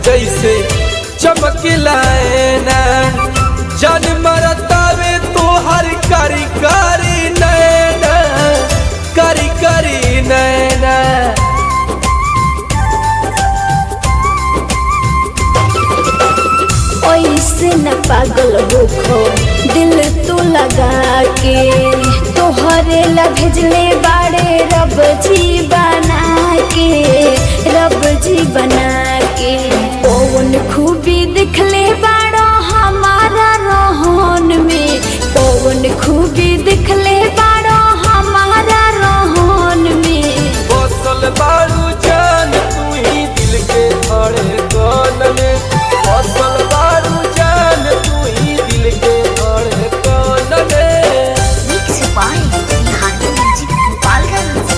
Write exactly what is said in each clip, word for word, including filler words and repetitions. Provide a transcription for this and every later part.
जैसे चमकिलाए ना जान मरतावे तो हर कारी कारी नैना कारी कारी नैना। ऐसे न पागल होखो दिल तू लगा के तोहरे ला भेजले बाड़े रब जी बना के रब जी बना के। कौन खूबी दिखले बाड़ो हमारा रोहन में कौन खूबी दिखले बाड़ो हमारा रोहन में। बसल बारू जान तू ही दिल के धड़कन में बसल बारू जान तू ही दिल के धड़कन में। Mix by Bihar music Gopalganj.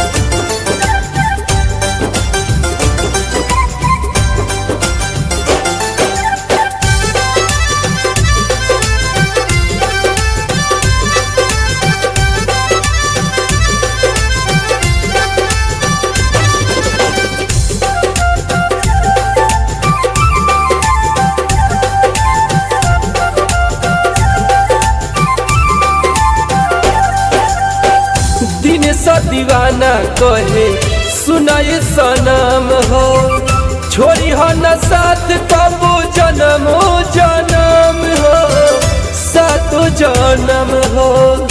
सा दीवाना कहे सुनाए सनम हो छोड़ी हो न साथ कबो जन्म जन्म हो सातो जन्म हो।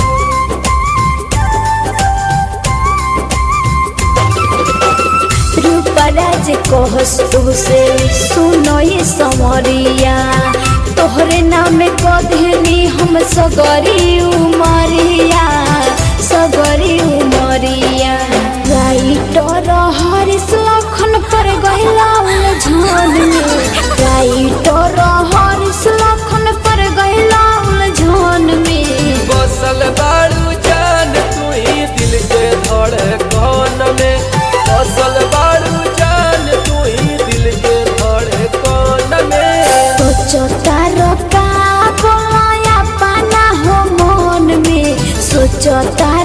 रूपराज कहस तुसे सुनो ये समरिया तोहरे नाम कधनी हम सगरी उमरिया सगरी उमरिया। राइटर हरीश लखन पर गहिला उलझन में राइटर हरीश लखन पर गहिला उलझन में। बसल बारू जान तू ही दिल के धड़कन में बसल बारू जान तू ही दिल के धड़कन में। सोचता रका बोला पाना हो मन में सोचता